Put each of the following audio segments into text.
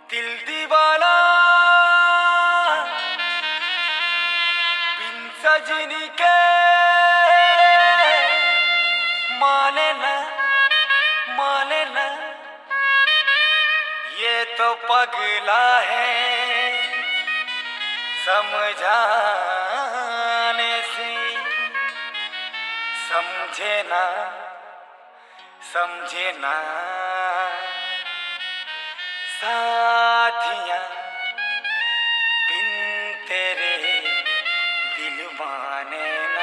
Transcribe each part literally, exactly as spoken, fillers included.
दिल दीवाना बिन सजनी के माने न माने न ये तो पगला है समझाने से समझे ना समझे ना साथियाँ बिन तेरे दिल माने ना।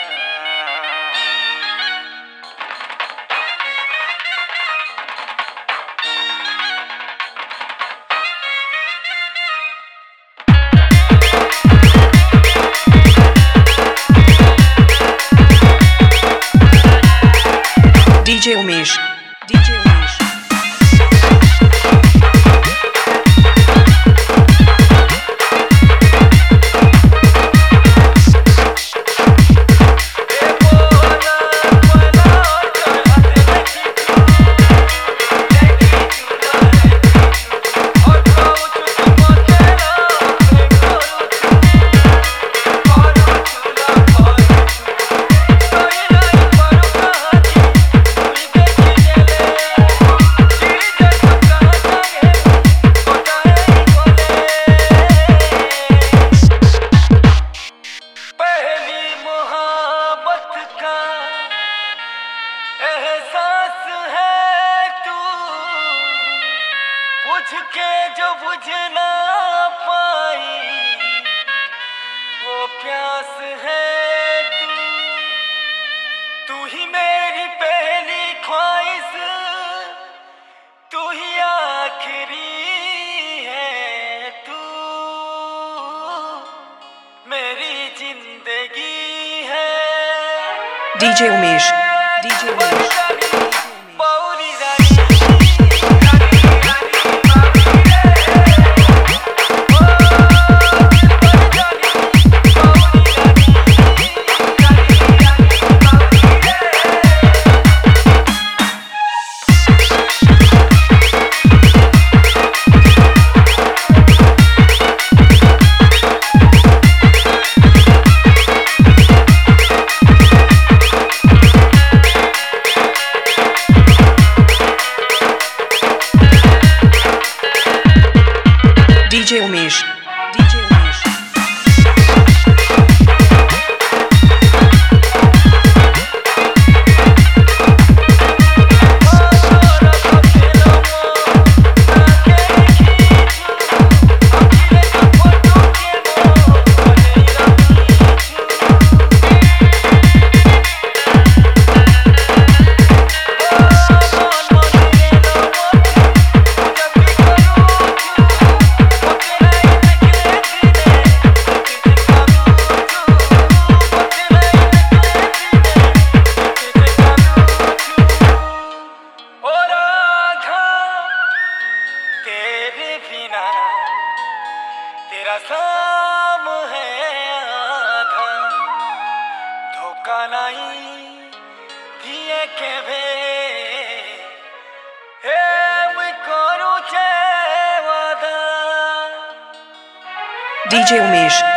D J Umesh, D J Umesh. बुझ के जो बुझ ना पाई वो प्यास है तू तू ही मेरी पहली ख्वाहिश तू ही आखिरी है तू मेरी जिंदगी है। D J Umesh, D J Umesh. D J Umesh, D J Umesh. तेरा साम है आधा धोखा नहीं दिए के भे हे मैं करूँ चे वादा। D J Umesh.